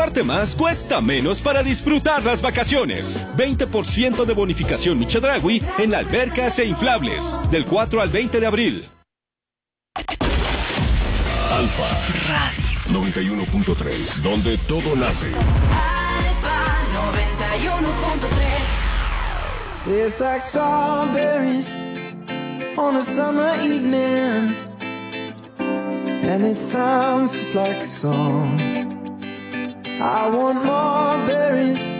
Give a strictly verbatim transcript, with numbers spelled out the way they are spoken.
Parte más cuesta menos para disfrutar las vacaciones. veinte por ciento de bonificación Michedragui en albercas e inflables. Del cuatro al veinte de abril. Alfa Radio noventa y uno punto tres, donde todo nace. Alfa noventa y uno punto tres. It's like strawberries on a summer evening, and it sounds just like a song. I want more berries